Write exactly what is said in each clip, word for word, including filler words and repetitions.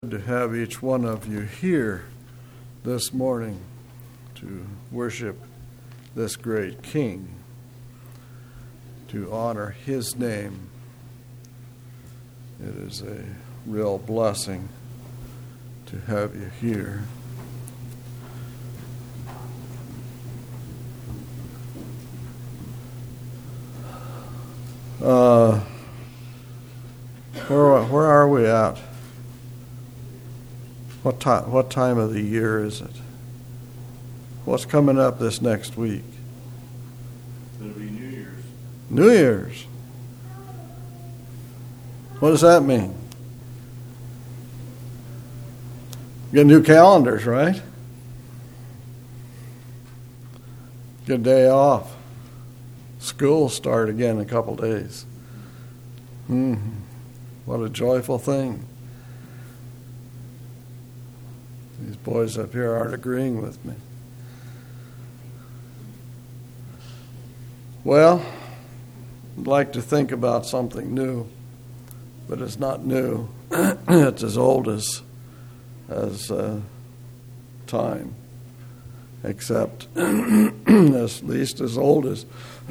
To have each one of you here this morning to worship this great King, to honor His name. It is a real blessing to have you here. Uh, where where are we at? What time, what time of the year is it? What's coming up this next week? It'll be New Year's. New Year's. What does that mean? Get new calendars, right? Get a day off. School start again in a couple days. Hmm. What a joyful thing. These boys up here aren't agreeing with me. Well, I'd like to think about something new, but it's not new. It's as old as as uh, time, except at least as old as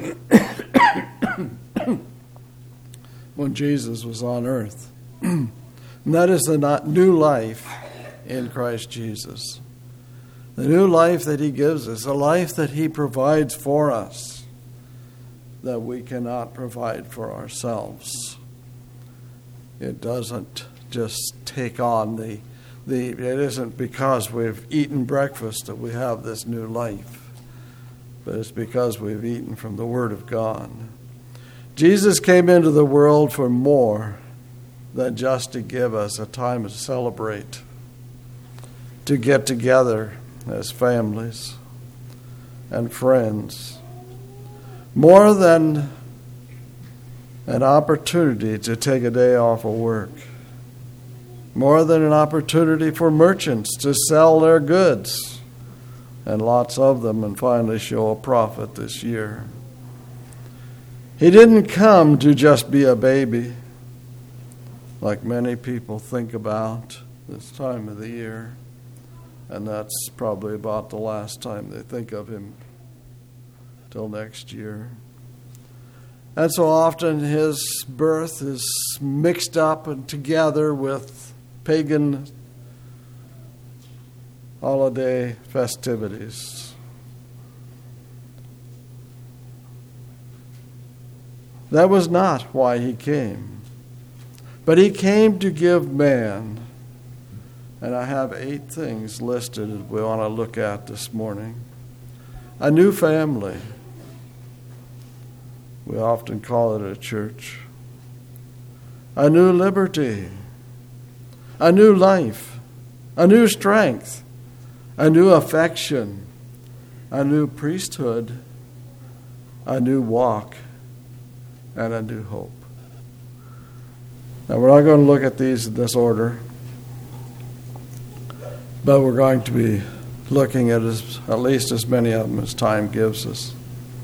when Jesus was on earth. And that is the not new life in Christ Jesus. The new life that He gives us, a life that He provides for us that we cannot provide for ourselves. It doesn't just take on the, the it isn't because we've eaten breakfast that we have this new life, but it's because we've eaten from the Word of God. Jesus came into the world for more than just to give us a time to celebrate, to get together as families and friends, more than an opportunity to take a day off of work, more than an opportunity for merchants to sell their goods, and lots of them, and finally show a profit this year. He didn't come to just be a baby, like many people think about this time of the year. And that's probably about the last time they think of Him till next year. And so often His birth is mixed up and together with pagan holiday festivities. That was not why He came. But He came to give man. And I have eight things listed that we want to look at this morning. A new family. We often call it a church. A new liberty. A new life. A new strength. A new affection. A new priesthood. A new walk. And a new hope. Now we're not going to look at these in this order, but we're going to be looking at as, at least as many of them as time gives us.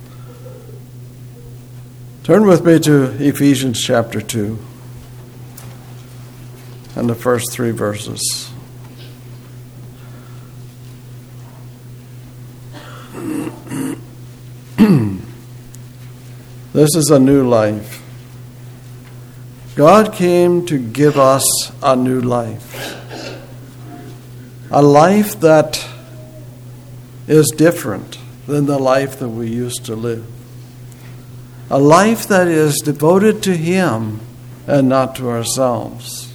Turn with me to Ephesians chapter two and the first three verses. This is a new life. God came to give us a new life. A life that is different than the life that we used to live. A life that is devoted to Him and not to ourselves.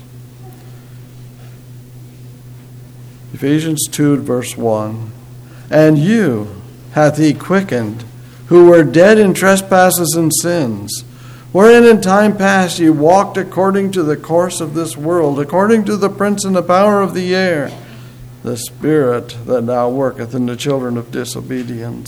Ephesians two, verse one. And you hath He quickened, who were dead in trespasses and sins, wherein in time past ye walked according to the course of this world, according to the prince and the power of the air, the spirit that now worketh in the children of disobedience,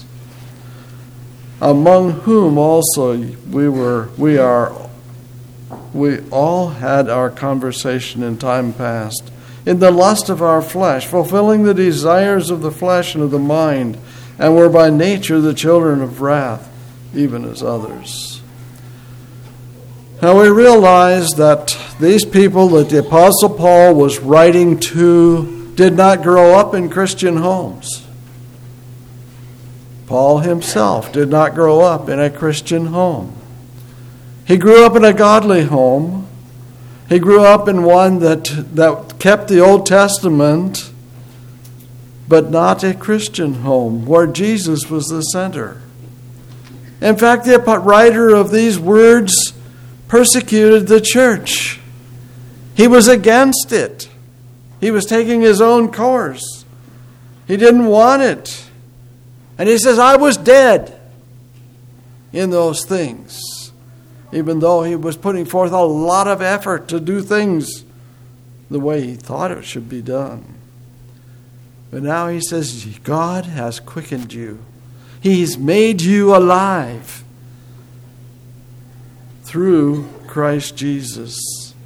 among whom also we were, we are, we all had our conversation in time past, in the lust of our flesh, fulfilling the desires of the flesh and of the mind, and were by nature the children of wrath, even as others. Now we realize that these people that the Apostle Paul was writing to did not grow up in Christian homes. Paul himself did not grow up in a Christian home. He grew up in a godly home. He grew up in one that, that kept the Old Testament, but not a Christian home where Jesus was the center. In fact, the writer of these words persecuted the church. He was against it. He was taking his own course. He didn't want it. And he says, I was dead in those things, even though he was putting forth a lot of effort to do things the way he thought it should be done. But now he says, God has quickened you. He's made you alive through Christ Jesus.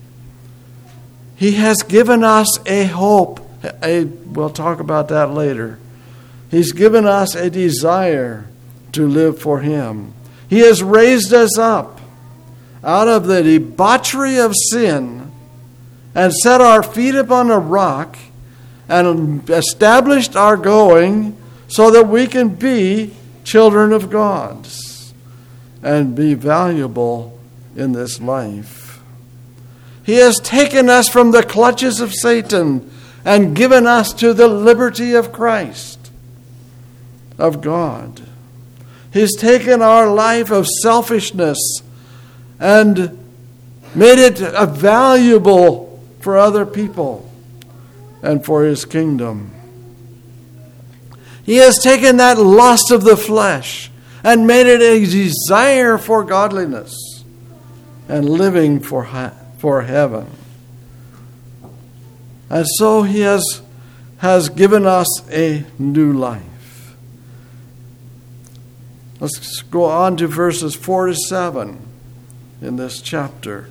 He has given us a hope. A, we'll talk about that later. He's given us a desire to live for Him. He has raised us up out of the debauchery of sin and set our feet upon a rock and established our going so that we can be children of God and be valuable in this life. He has taken us from the clutches of Satan and given us to the liberty of Christ, of God. He's taken our life of selfishness and made it valuable for other people and for His kingdom. He has taken that lust of the flesh and made it a desire for godliness and living for, for heaven. And so He has, has given us a new life. Let's go on to verses four to seven in this chapter.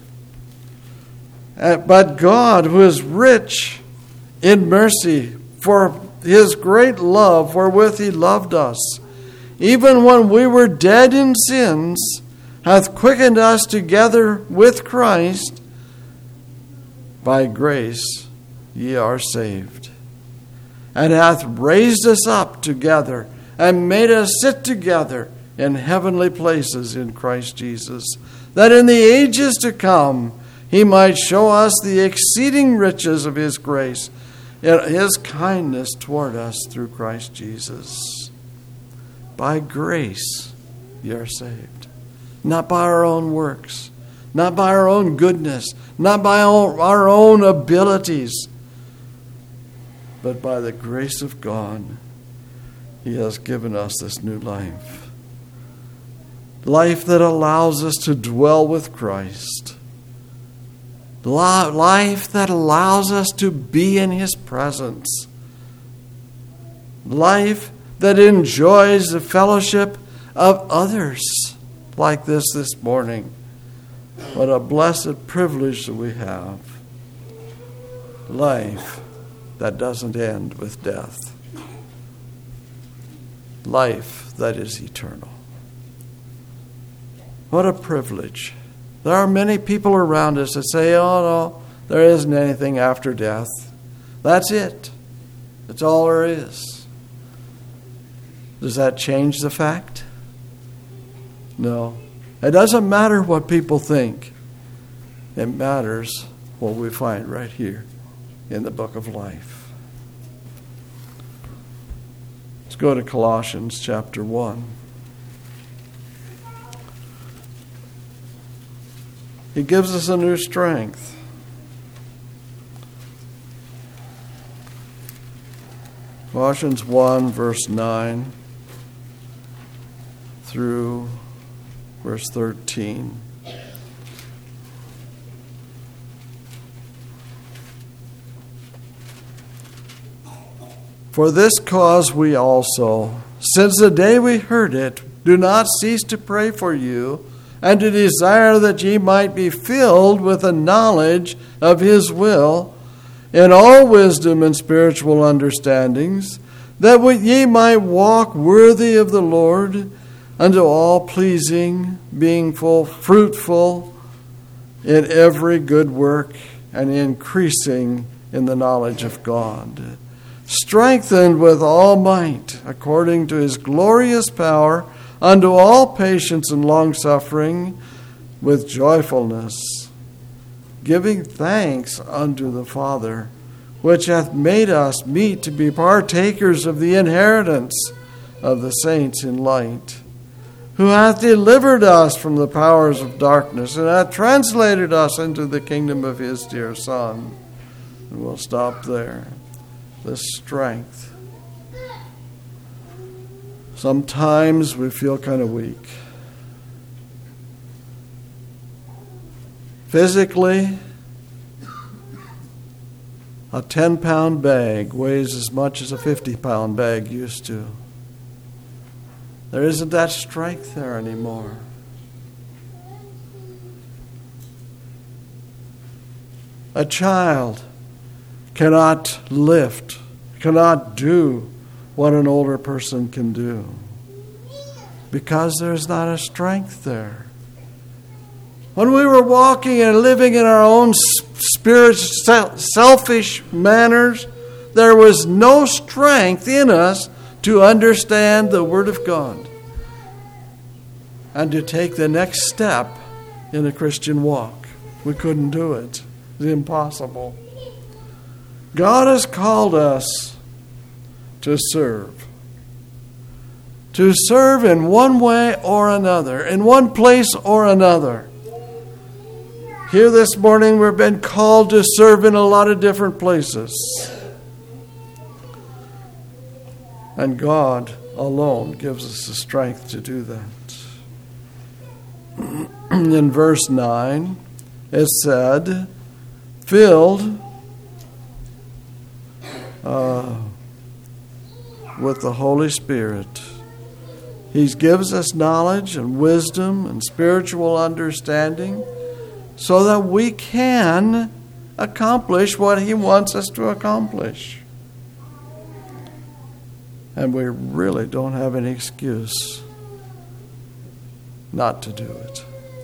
But God, who is rich in mercy, for His great love wherewith He loved us, even when we were dead in sins, hath quickened us together with Christ. By grace ye are saved, and hath raised us up together, and made us sit together in heavenly places in Christ Jesus, that in the ages to come He might show us the exceeding riches of His grace, His kindness toward us through Christ Jesus. By grace you are saved, not by our own works, not by our own goodness, not by our own abilities, but by the grace of God. He has given us this new life. Life that allows us to dwell with Christ. Life that allows us to be in His presence. Life that enjoys the fellowship of others like this this morning. What a blessed privilege that we have. Life that doesn't end with death. Life that is eternal. What a privilege. There are many people around us that say, oh no, there isn't anything after death. That's it. That's all there is. Does that change the fact? No. It doesn't matter what people think. It matters what we find right here in the book of life. Let's go to Colossians chapter one. He gives us a new strength. Colossians one, verse nine through verse thirteen. For this cause we also, since the day we heard it, do not cease to pray for you, and to desire that ye might be filled with the knowledge of His will, in all wisdom and spiritual understandings, that ye might walk worthy of the Lord, unto all pleasing, being full fruitful in every good work and increasing in the knowledge of God, strengthened with all might, according to his glorious power, unto all patience and longsuffering, with joyfulness, giving thanks unto the Father, which hath made us meet to be partakers of the inheritance of the saints in light, who hath delivered us from the powers of darkness, and hath translated us into the kingdom of his dear Son. And we'll stop there. The strength. Sometimes we feel kind of weak. Physically, a ten-pound bag weighs as much as a fifty-pound bag used to. There isn't that strength there anymore. A child cannot lift, cannot do what an older person can do, because there's not a strength there. When we were walking and living in our own spirit, selfish manners, there was no strength in us to understand the Word of God and to take the next step in a Christian walk. We couldn't do it. It was impossible. God has called us to serve. To serve in one way or another, in one place or another. Here this morning we've been called to serve in a lot of different places. And God alone gives us the strength to do that. In verse nine, it said, filled uh, with the Holy Spirit. He gives us knowledge and wisdom and spiritual understanding so that we can accomplish what He wants us to accomplish. And we really don't have any excuse not to do it.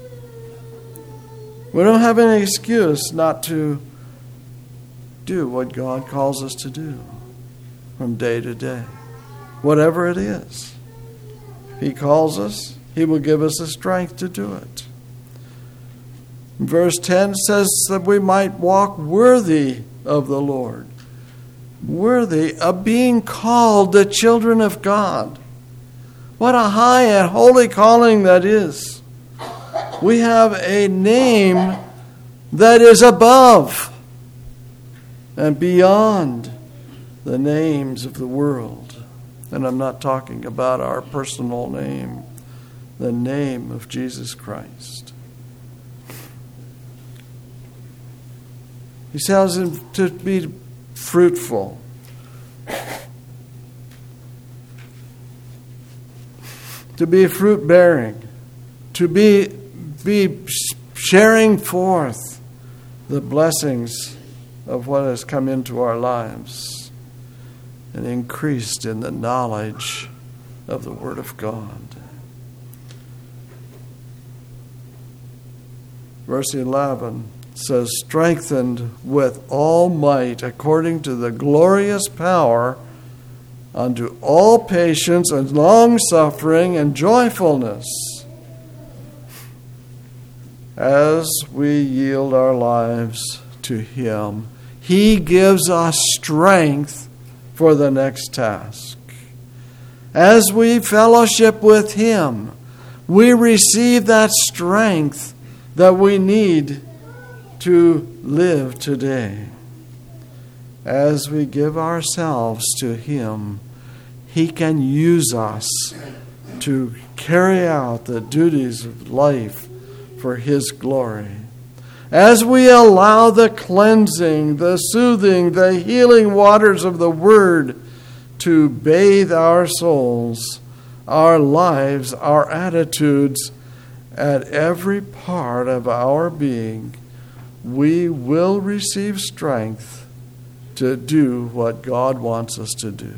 We don't have any excuse not to do what God calls us to do from day to day, whatever it is. He calls us, He will give us the strength to do it. Verse ten says that we might walk worthy of the Lord, worthy of being called the children of God. What a high and holy calling that is. We have a name that is above and beyond the names of the world. And I'm not talking about our personal name, the name of Jesus Christ. He tells him to be fruitful. To be fruit-bearing. To be, be sharing forth the blessings of what has come into our lives and increased in the knowledge of the Word of God. Verse eleven says, strengthened with all might according to the glorious power unto all patience and long-suffering and joyfulness as we yield our lives to Him. He gives us strength for the next task. As we fellowship with Him, we receive that strength that we need to live today. As we give ourselves to Him, He can use us to carry out the duties of life for His glory. As we allow the cleansing, the soothing, the healing waters of the Word to bathe our souls, our lives, our attitudes, at every part of our being, we will receive strength to do what God wants us to do.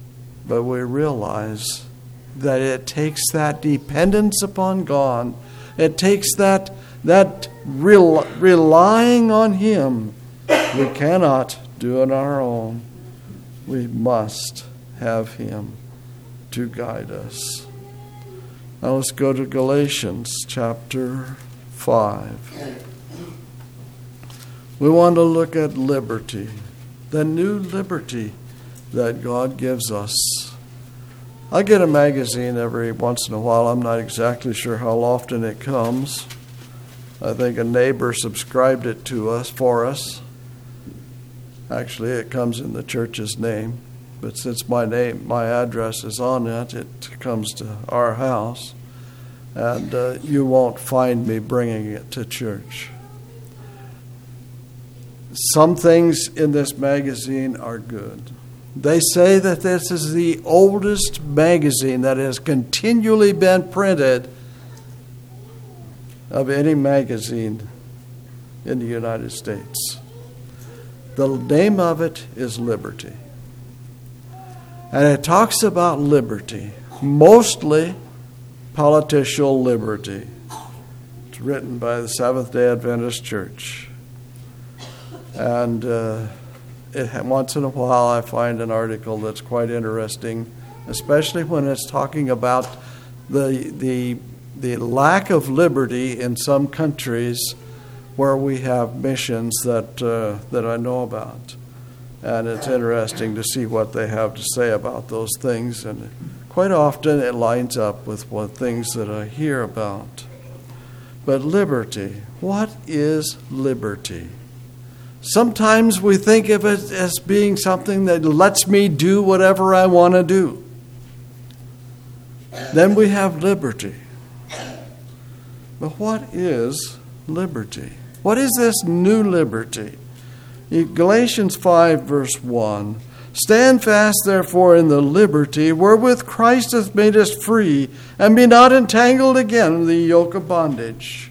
But we realize that it takes that dependence upon God, It takes that, that rel- relying on Him. We cannot do it on our own. We must have Him to guide us. Now let's go to Galatians chapter five. We want to look at liberty, the new liberty that God gives us. I get a magazine every once in a while. I'm not exactly sure how often it comes. I think a neighbor subscribed it to us, for us. Actually, it comes in the church's name. But since my name, my address is on it, it comes to our house. And uh, you won't find me bringing it to church. Some things in this magazine are good. They say that this is the oldest magazine that has continually been printed of any magazine in the United States. The name of it is Liberty. And it talks about liberty, mostly political liberty. It's written by the Seventh-day Adventist Church. And uh, it, once in a while I find an article that's quite interesting, especially when it's talking about the the the lack of liberty in some countries where we have missions that uh, that I know about. And it's interesting to see what they have to say about those things. And quite often it lines up with what things that I hear about. But liberty, what is liberty? Sometimes we think of it as being something that lets me do whatever I want to do. Then we have liberty. But what is liberty? What is this new liberty? Galatians five, verse one. Stand fast, therefore, in the liberty wherewith Christ hath made us free, and be not entangled again in the yoke of bondage.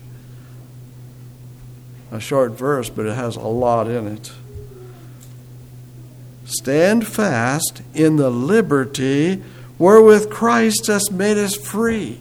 A short verse, but it has a lot in it. Stand fast in the liberty wherewith Christ has made us free.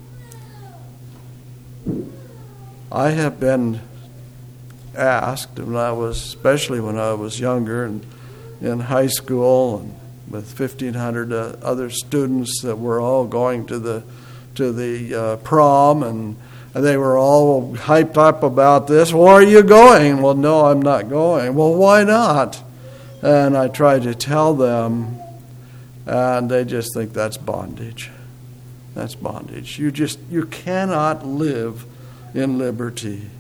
I have been asked, when I was, especially when I was younger and in high school, and with fifteen hundred uh, other students that were all going to the to the uh, prom, and they were all hyped up about this. Well, are you going? Well, no, I'm not going. Well, why not? And I tried to tell them, and they just think that's bondage. That's bondage. You just you cannot live in liberty.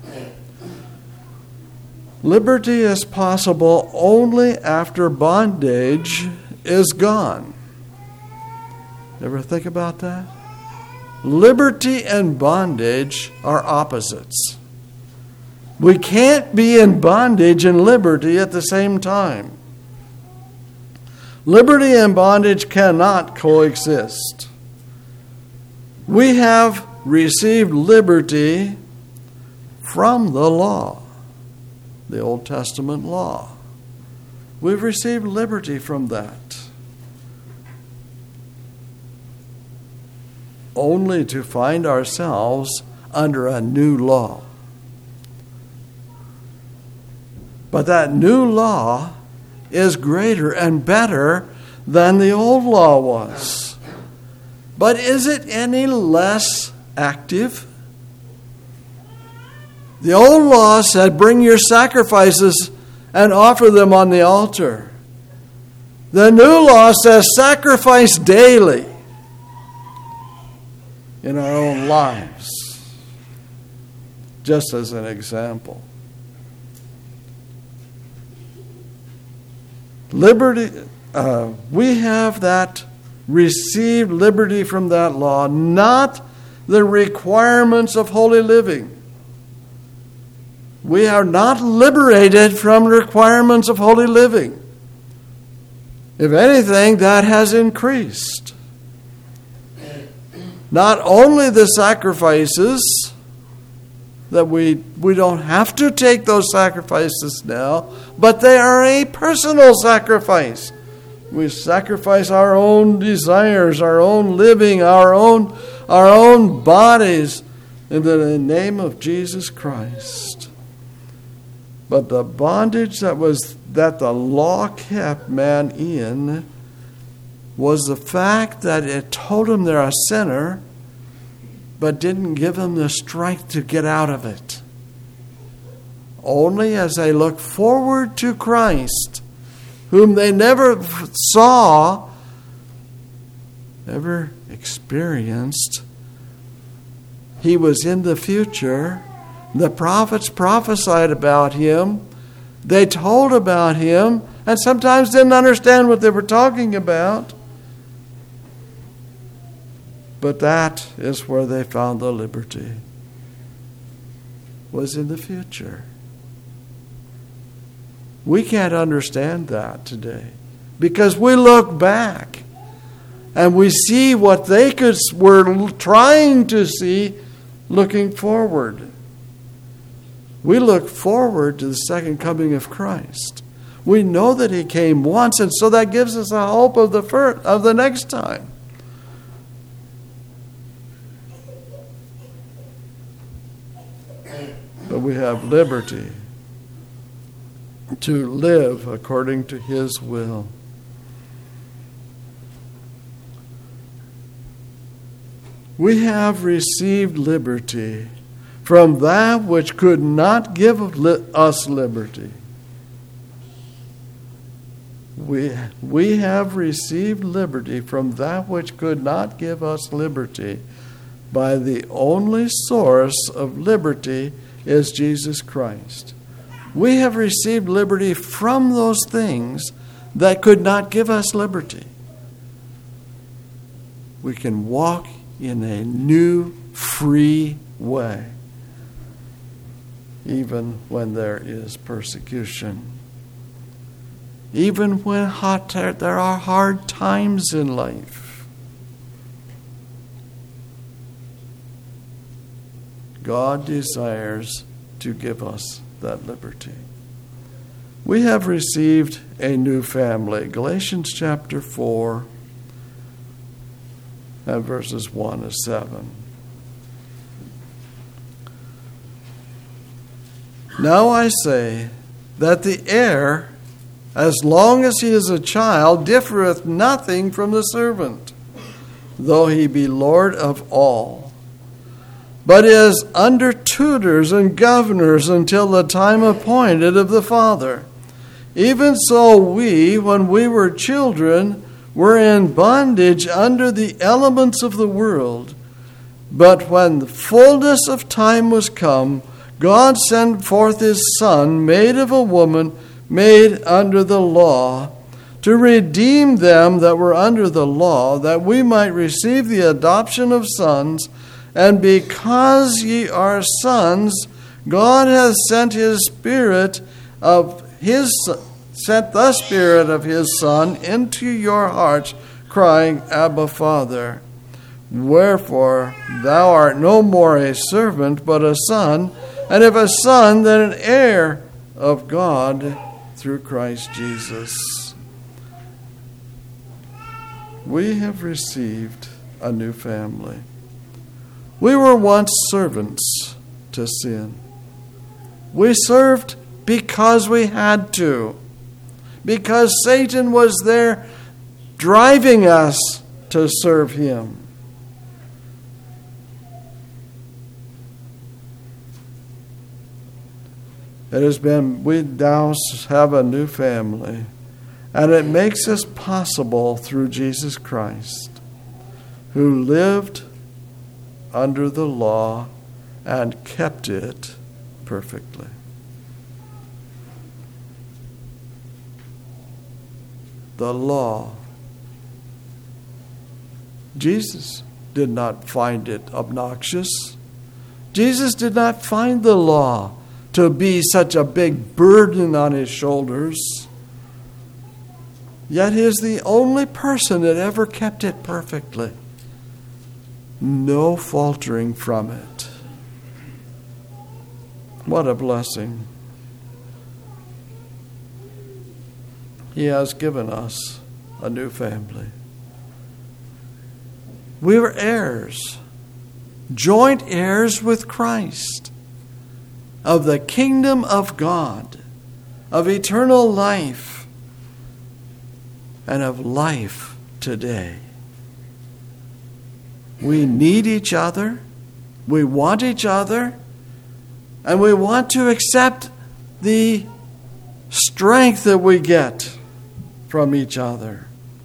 Liberty is possible only after bondage is gone. Ever think about that? Liberty and bondage are opposites. We can't be in bondage and liberty at the same time. Liberty and bondage cannot coexist. We have received liberty from the law, the Old Testament law. We've received liberty from that. Only to find ourselves under a new law. But that new law is greater and better than the old law was. But is it any less active? The old law said, bring your sacrifices and offer them on the altar. The new law says, sacrifice daily in our own lives. Just as an example. Liberty, uh, we have that, received liberty from that law, not the requirements of holy living. We are not liberated from requirements of holy living. If anything, that has increased. Not only the sacrifices, that we, we don't have to take those sacrifices now, but they are a personal sacrifice. We sacrifice our own desires, our own living, our own, our own bodies in the name of Jesus Christ. But the bondage that was that the law kept man in was the fact that it told them they're a sinner, but didn't give them the strength to get out of it. Only as they look forward to Christ, whom they never saw, never experienced, he was in the future. The prophets prophesied about him. They told about him, and sometimes didn't understand what they were talking about. But that is where they found the liberty, was in the future. We can't understand that today because we look back and we see what they could were trying to see looking forward. We look forward to the second coming of Christ. We know that he came once, and so that gives us a hope of the first, of the next time. But we have liberty to live according to his will. We have received liberty from that which could not give us liberty. We, we have received liberty from that which could not give us liberty. By the only source of liberty is Jesus Christ. We have received liberty from those things that could not give us liberty. We can walk in a new, free way, even when there is persecution. Even when hot, there are hard times in life. God desires to give us that liberty. We have received a new family. Galatians chapter four and verses one to seven. Now I say that the heir, as long as he is a child, differeth nothing from the servant, though he be Lord of all, but is under tutors and governors until the time appointed of the Father. Even so we, when we were children, were in bondage under the elements of the world. But when the fullness of time was come, God sent forth his Son, made of a woman, made under the law, to redeem them that were under the law, that we might receive the adoption of sons. And because ye are sons, God hath sent his Spirit of his sent the Spirit of his Son into your hearts, crying, Abba, Father. Wherefore thou art no more a servant, but a son, and if a son, then an heir of God through Christ Jesus. We have received a new family. We were once servants to sin. We served because we had to, because Satan was there driving us to serve him. It has been, we now have a new family, and it makes us possible through Jesus Christ, who lived under the law and kept it perfectly. The law. Jesus did not find it obnoxious. Jesus did not find the law to be such a big burden on his shoulders. Yet he is the only person that ever kept it perfectly. No faltering from it. What a blessing. He has given us a new family. We were heirs. joint heirs with Christ of the kingdom of God, of eternal life, and of life today. We need each other, we want each other, and we want to accept the strength that we get from each other.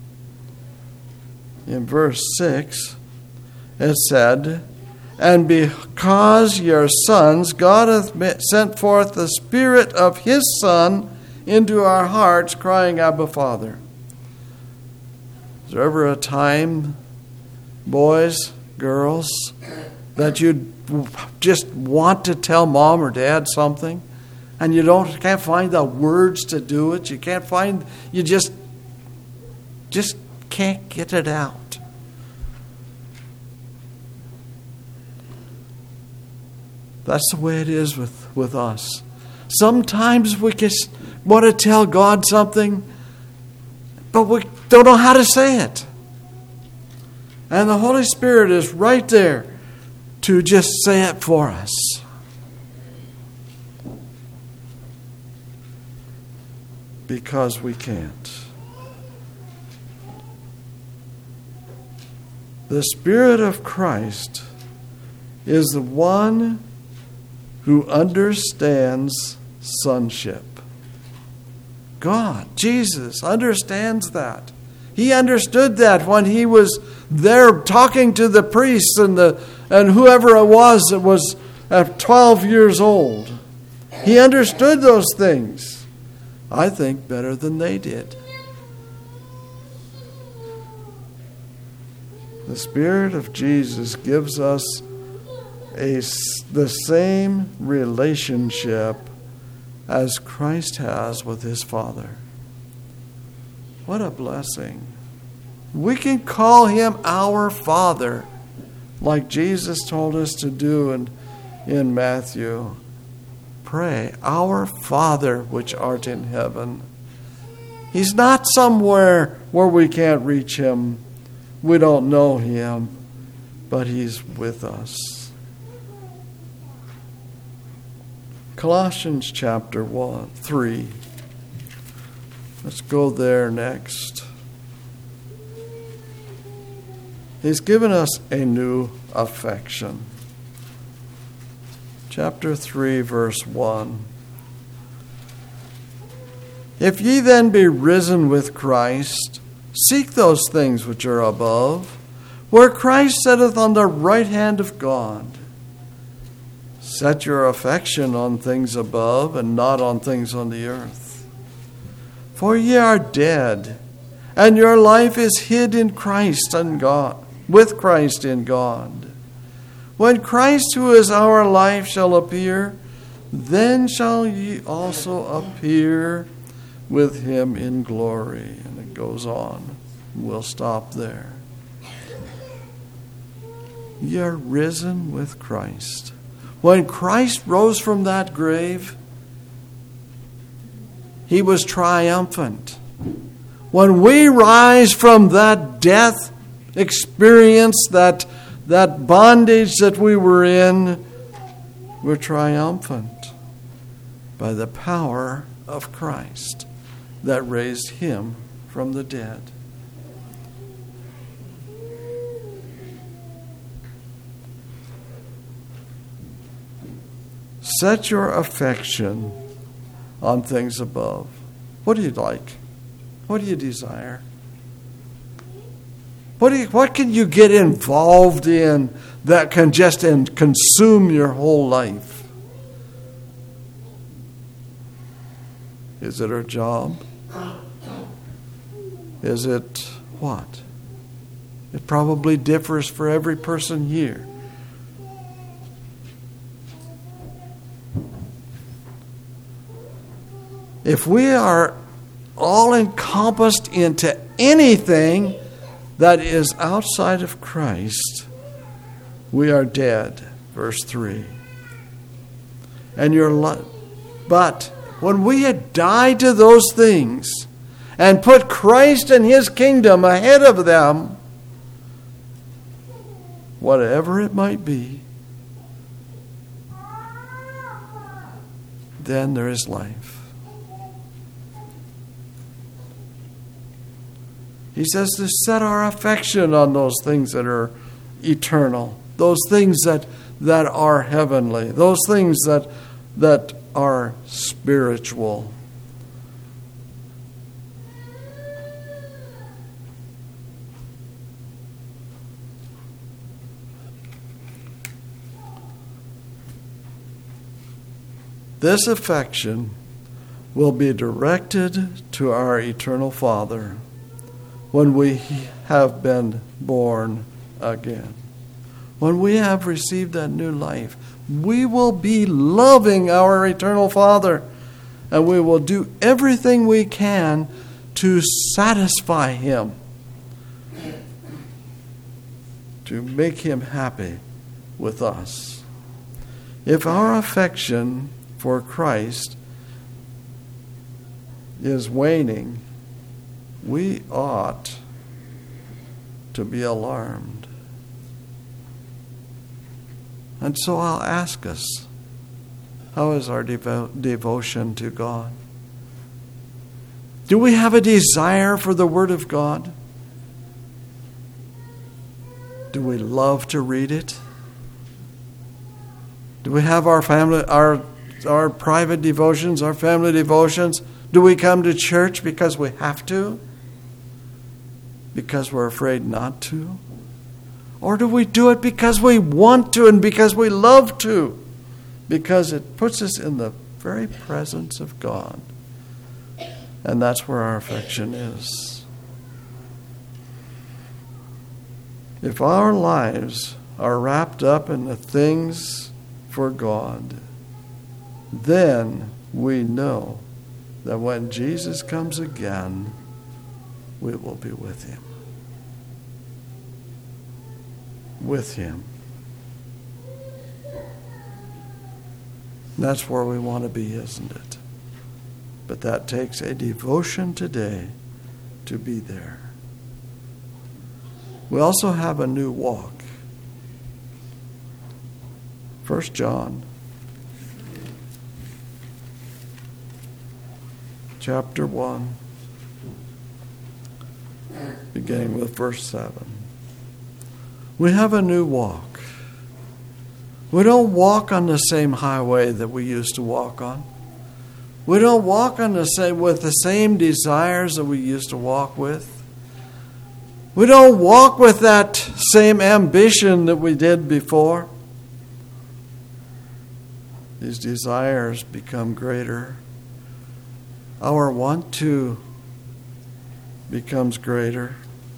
In verse six, it said, "And because your sons, God hath sent forth the Spirit of His Son into our hearts, crying, Abba, Father." Is there ever a time, boys, girls, that you just want to tell mom or dad something, and you don't can't find the words to do it? You can't find, you just, just can't get it out. That's the way it is with, with us. Sometimes we just want to tell God something, but we don't know how to say it. And the Holy Spirit is right there to just say it for us. Because we can't. The Spirit of Christ is the one who understands sonship. God, Jesus, understands that. He understood that when He was there talking to the priests and the and whoever it was that was at twelve years old. He understood those things, I think, better than they did. The Spirit of Jesus gives us a, the same relationship as Christ has with His Father. What a blessing. We can call Him our Father, like Jesus told us to do in, in Matthew. Pray, Our Father which art in heaven. He's not somewhere where we can't reach Him. We don't know Him, but He's with us. Colossians chapter one, three. Let's go there next. He's given us a new affection. Chapter three, verse one. If ye then be risen with Christ, seek those things which are above, where Christ sitteth on the right hand of God. Set your affection on things above, and not on things on the earth. For ye are dead, and your life is hid in Christ and God, with Christ in God. When Christ, who is our life, shall appear, then shall ye also appear with Him in glory. And it goes on. We'll stop there. Ye are risen with Christ. When Christ rose from that grave, He was triumphant. When we rise from that death experience, that, that bondage that we were in, we're triumphant by the power of Christ that raised Him from the dead. Set your affection on things above. What do you like? What do you desire? What do you, what can you get involved in that can just consume your whole life? Is it a job? Is it what? It probably differs for every person here. If we are all encompassed into anything that is outside of Christ, we are dead. Verse three. And your li- but when we had died to those things and put Christ and His kingdom ahead of them, whatever it might be, then there is life. He says to set our affection on those things that are eternal, those things that, that are heavenly, those things that, that are spiritual. This affection will be directed to our eternal Father when we have been born again. When we have received that new life, we will be loving our eternal Father, and we will do everything we can to satisfy Him, to make Him happy with us. If our affection for Christ is waning, we ought to be alarmed. And so I'll ask us, how is our devo- devotion to God? Do we have a desire for the Word of God? Do we love to read it? Do we have our family, our our private devotions, our family devotions? Do we come to church because we have to? Because we're afraid not to? Or do we do it because we want to and because we love to? Because it puts us in the very presence of God. And that's where our affection is. If our lives are wrapped up in the things for God, then we know that when Jesus comes again, we will be with Him. With Him. That's where we want to be, isn't it? But that takes a devotion today to be there. We also have a new walk. First John chapter one, beginning with verse seven. We have a new walk. We don't walk on the same highway that we used to walk on. We don't walk on the same with the same desires that we used to walk with. We don't walk with that same ambition that we did before. These desires become greater. Our want to becomes greater.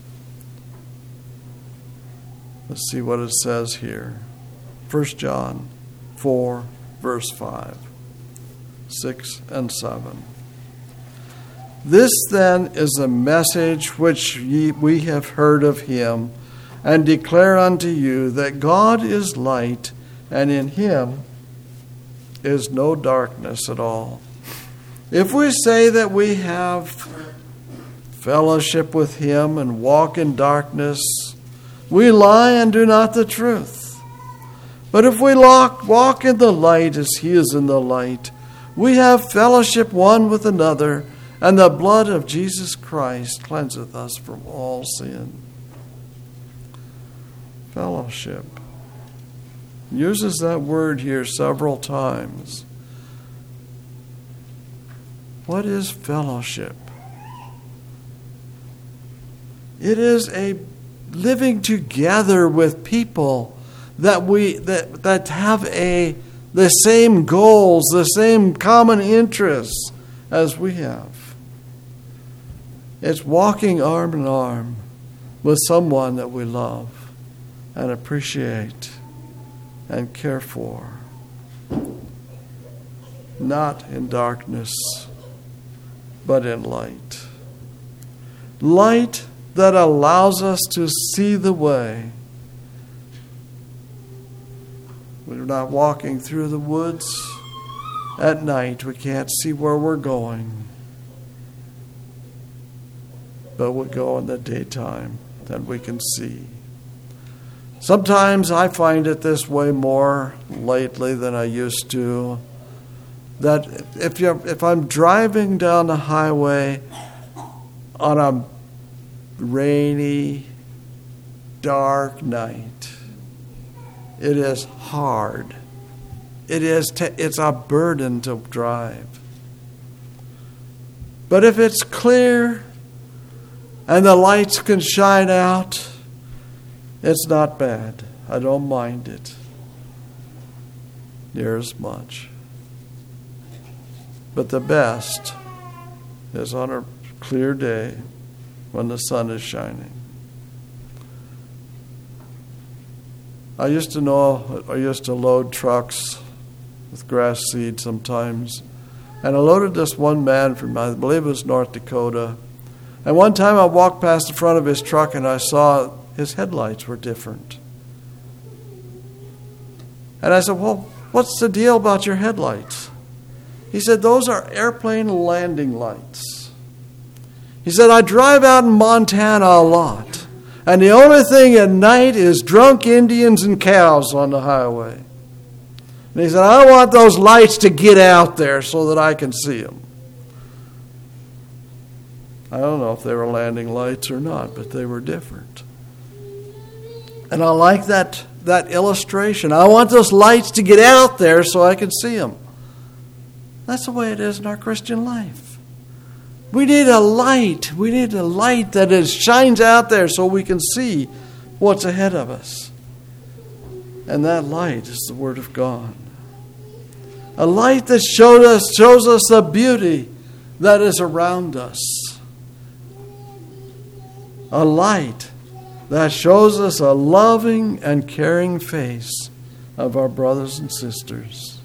Let's see what it says here. First John four, verse five, six, and seven. This then is the message which ye, we have heard of Him, and declare unto you that God is light, and in Him is no darkness at all. If we say that we have fellowship with Him and walk in darkness, we lie and do not the truth. But if we walk in the light as He is in the light, we have fellowship one with another, and the blood of Jesus Christ cleanseth us from all sin. Fellowship. Uses that word here several times. What is fellowship? It is a living together with people that we that that have a the same goals, the same common interests as we have. It's walking arm in arm with someone that we love and appreciate and care for. Not in darkness, but in light. Light that allows us to see the way. We're not walking through the woods at night. We can't see where we're going. But we go in the daytime that we can see. Sometimes I find it this way more lately than I used to, that if you're, if I'm driving down the highway on a rainy, dark night, it is hard. It is t- it's a burden to drive. But if it's clear and the lights can shine out, it's not bad. I don't mind it near as much. But the best is on a clear day when the sun is shining. I used to know, I used to load trucks with grass seed sometimes. And I loaded this one man from, I believe it was North Dakota. And one time I walked past the front of his truck and I saw his headlights were different. And I said, well, what's the deal about your headlights? He said, those are airplane landing lights. He said, I drive out in Montana a lot. And the only thing at night is drunk Indians and cows on the highway. And he said, I want those lights to get out there so that I can see them. I don't know if they were landing lights or not, but they were different. And I like that, that illustration. I want those lights to get out there so I can see them. That's the way it is in our Christian life. We need a light. We need a light that is, shines out there so we can see what's ahead of us. And that light is the Word of God. A light that showed us, shows us the beauty that is around us. A light that shows us a loving and caring face of our brothers and sisters.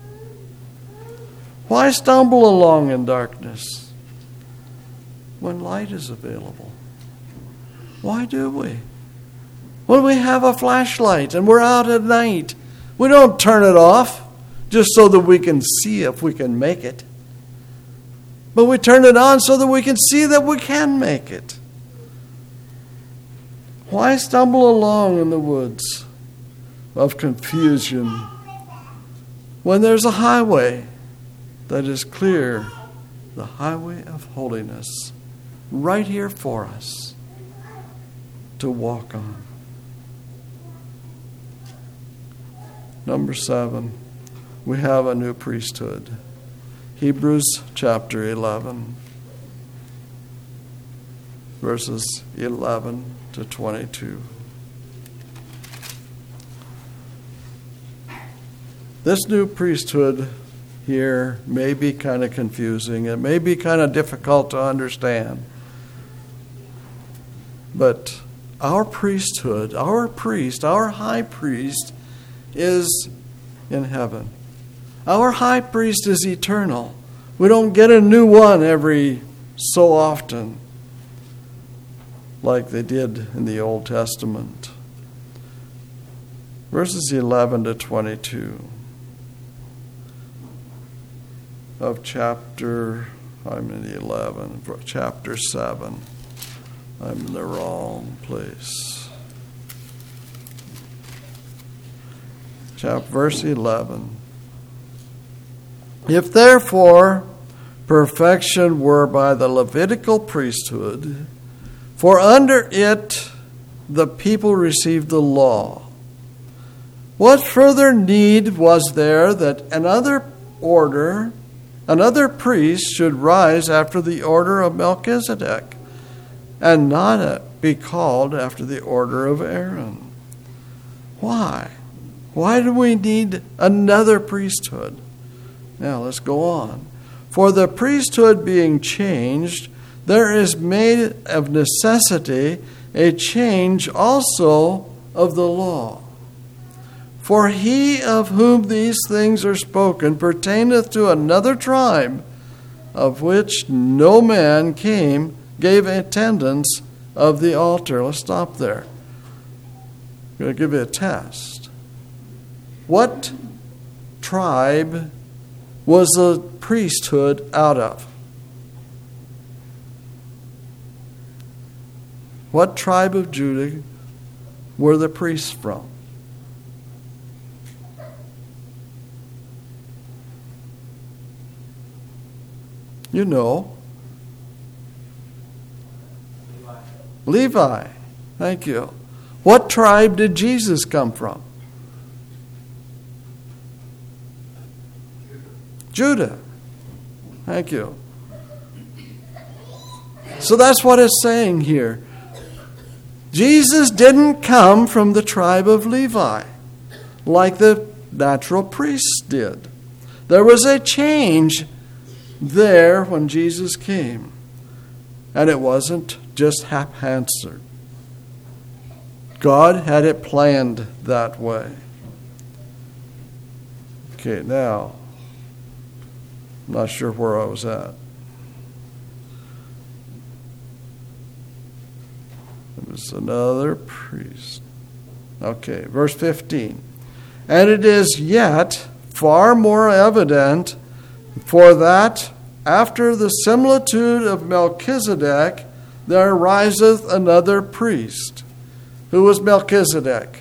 Why stumble along in darkness when light is available? Why do we? When we have a flashlight and we're out at night, we don't turn it off just so that we can see if we can make it. But we turn it on so that we can see that we can make it. Why stumble along in the woods of confusion when there's a highway that is clear, the highway of holiness, right here for us to walk on? Number seven, we have a new priesthood. Hebrews chapter eleven, verses eleven to twenty-two. This new priesthood here may be kind of confusing. It may be kind of difficult to understand. But our priesthood, our priest, our high priest is in heaven. Our high priest is eternal. We don't get a new one every so often like they did in the Old Testament. Verses eleven to twenty-two of chapter, I'm in eleven, chapter seven. I'm in the wrong place. Chapter, verse eleven. If therefore perfection were by the Levitical priesthood, for under it the people received the law, what further need was there that another order, another priest should rise after the order of Melchizedek, and not be called after the order of Aaron? Why? Why do we need another priesthood? Now let's go on. For the priesthood being changed, there is made of necessity a change also of the law. For he of whom these things are spoken pertaineth to another tribe, of which no man came, gave attendance of the altar. Let's stop there. I'm going to give you a test. What tribe was the priesthood out of? What tribe of Judah were the priests from? You know. Levi. Levi. Thank you. What tribe did Jesus come from? Judah. Judah. Thank you. So that's what it's saying here. Jesus didn't come from the tribe of Levi like the natural priests did. There was a change there when Jesus came. And it wasn't just haphazard. God had it planned that way. Okay, now, I'm not sure where I was at. It was another priest. Okay, verse fifteen. And it is yet far more evident, for that after the similitude of Melchizedek there riseth another priest. Who was Melchizedek?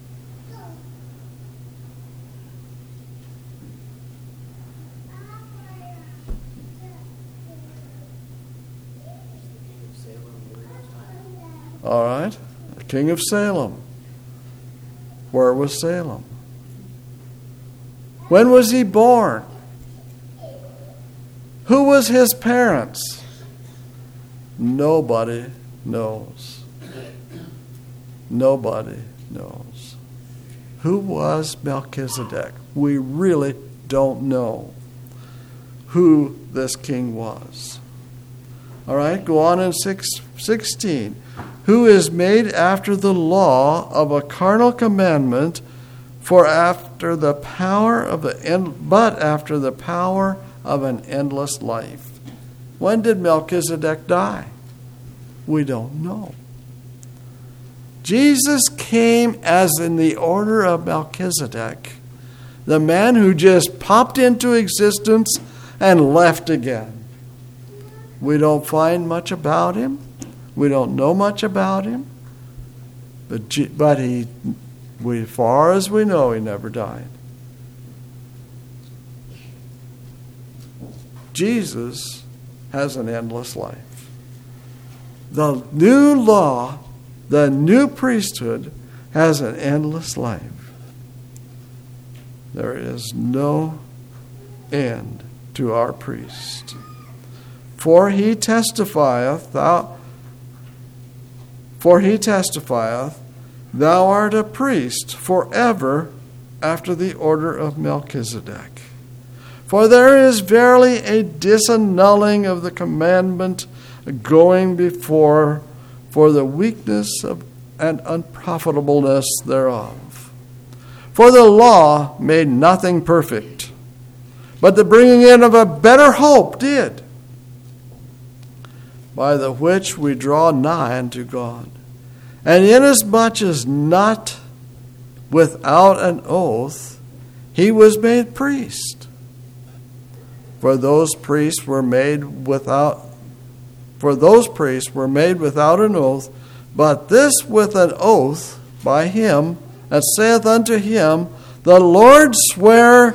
All right, the king of Salem. Where was Salem? When was he born? Who was his parents? Nobody knows. Nobody knows. Who was Melchizedek? We really don't know who this king was. All right, go on in six, sixteen. Who is made after the law of a carnal commandment, for after the power of the end, but after the power of an endless life. When did Melchizedek die? We don't know. Jesus came as in the order of Melchizedek, the man who just popped into existence and left again. We don't find much about him. We don't know much about him. But but he, we, as far as we know, he never died. Jesus has an endless life. The new law, the new priesthood, has an endless life. There is no end to our priest. For he testifieth, thou, for he testifieth, thou art a priest forever after the order of Melchizedek. For there is verily a disannulling of the commandment going before, for the weakness of and unprofitableness thereof. For the law made nothing perfect, but the bringing in of a better hope did, by the which we draw nigh unto God. And inasmuch as not without an oath, he was made priest. For those priests were made without for those priests were made without an oath, but this with an oath by him, that saith unto him, the Lord swear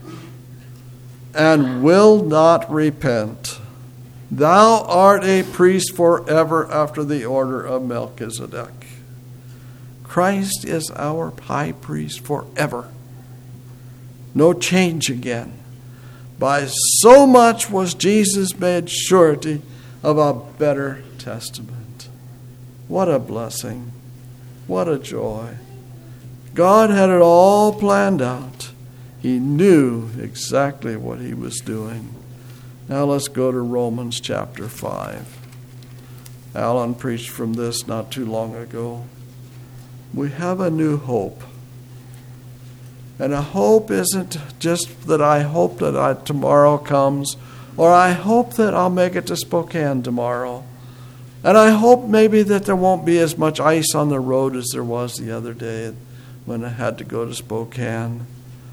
and will not repent. Thou art a priest forever after the order of Melchizedek. Christ is our high priest forever. No change again. By so much was Jesus made surety of a better testament. What a blessing. What a joy. God had it all planned out. He knew exactly what he was doing. Now let's go to Romans chapter five. Alan preached from this not too long ago. We have a new hope. And a hope isn't just that I hope that I, tomorrow comes, or I hope that I'll make it to Spokane tomorrow. And I hope maybe that there won't be as much ice on the road as there was the other day when I had to go to Spokane.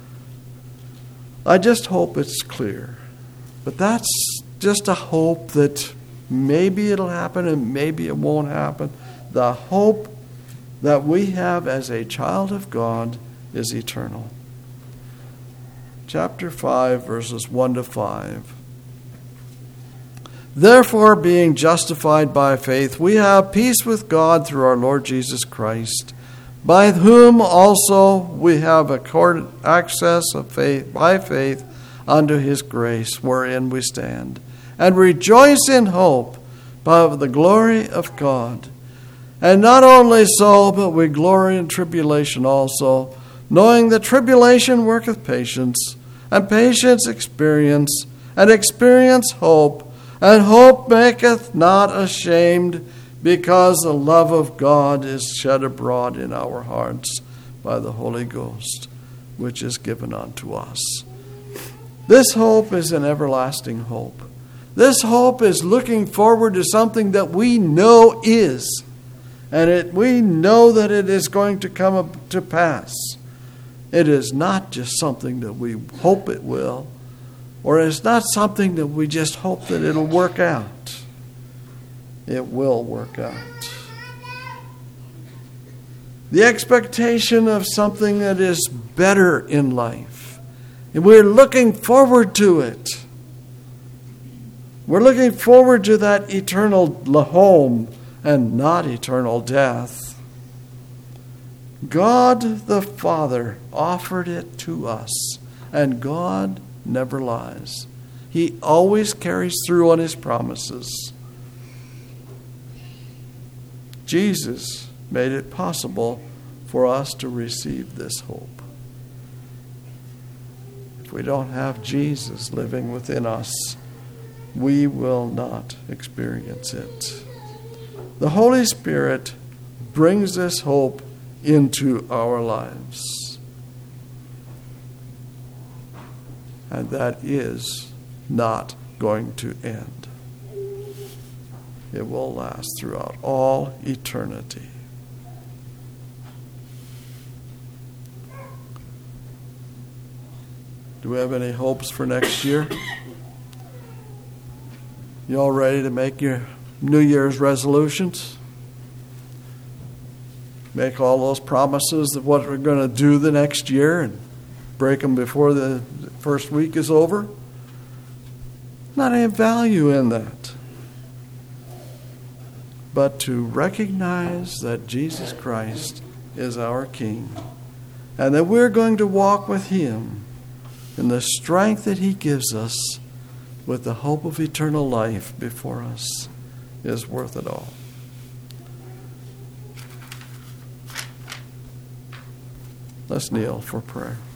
I just hope it's clear. But that's just a hope that maybe it'll happen and maybe it won't happen. The hope that we have as a child of God is eternal. Chapter five, verses one to five. Therefore, being justified by faith, we have peace with God through our Lord Jesus Christ, by whom also we have accorded access of faith by faith unto his grace, wherein we stand, and rejoice in hope of the glory of God. And not only so, but we glory in tribulation also, knowing that tribulation worketh patience, and patience experience, and experience hope, and hope maketh not ashamed, because the love of God is shed abroad in our hearts by the Holy Ghost, which is given unto us. This hope is an everlasting hope. This hope is looking forward to something that we know is, and it, we know that it is going to come up to pass. It is not just something that we hope it will, or it's not something that we just hope that it'll work out. It will work out. The expectation of something that is better in life. And we're looking forward to it. We're looking forward to that eternal home and not eternal death. God the Father offered it to us, and God never lies. He always carries through on his promises. Jesus made it possible for us to receive this hope. If we don't have Jesus living within us, we will not experience it. The Holy Spirit brings this hope into our lives. And that is not going to end. It will last throughout all eternity. Do we have any hopes for next year? You all ready to make your New Year's resolutions? Make all those promises of what we're going to do the next year and break them before the first week is over? Not any value in that. But to recognize that Jesus Christ is our King, and that we're going to walk with him in the strength that he gives us, with the hope of eternal life before us, is worth it all. Let's kneel for prayer.